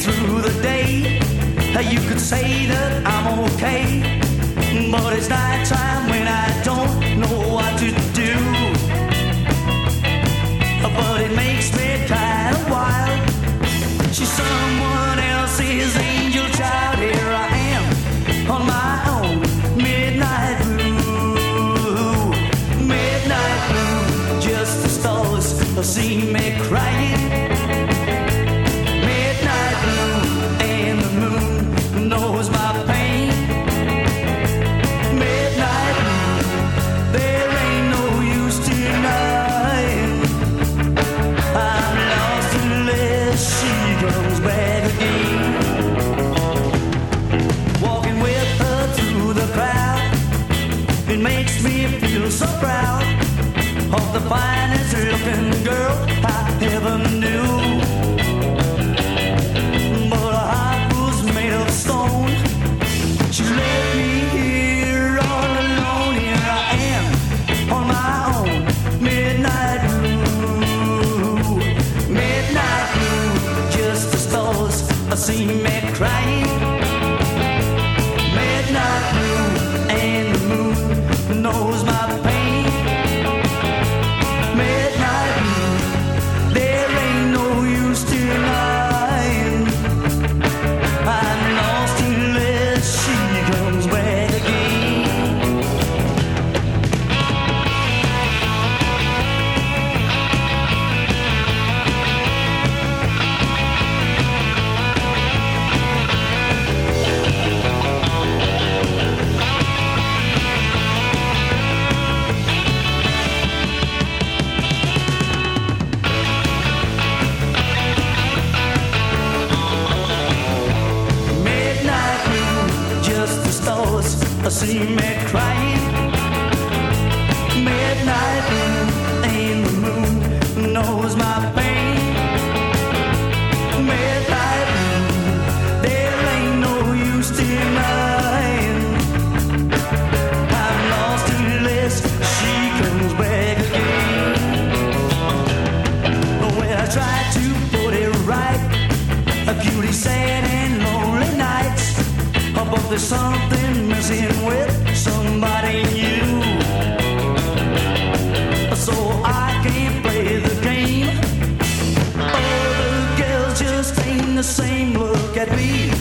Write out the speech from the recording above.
through the day. You could say that I'm okay, but it's night time when I don't know what to do. But it makes me kind of wild. She's someone else's angel child. Here I am on my own. Midnight blue, midnight blue. Just the stars see me crying. Midnight blue, and the moon knows my pain. Midnight blue, there ain't no use denying. I'm lost unless she comes back again. Walking with her through the crowd, it makes me feel so proud of the finest looking girl I ever knew. But her heart was made of stone. She left me here all alone. Here I am on my own. Midnight blue, midnight blue. Just the stars see me crying. Midnight blue, and the moon knows my pain. Midnight blue, there ain't no use denying. I'm lost unless she comes back again. Midnight blue, just the stars see me crying. Midnight blue, and the moon knows my pain. Midnight blue, there ain't no use denying. I'm lost unless she comes back again. When I try to put it right, a beauty sad and lonely nights, but there's something missing with somebody new. So I can't play the game. Other girls just ain't the same. Look at me,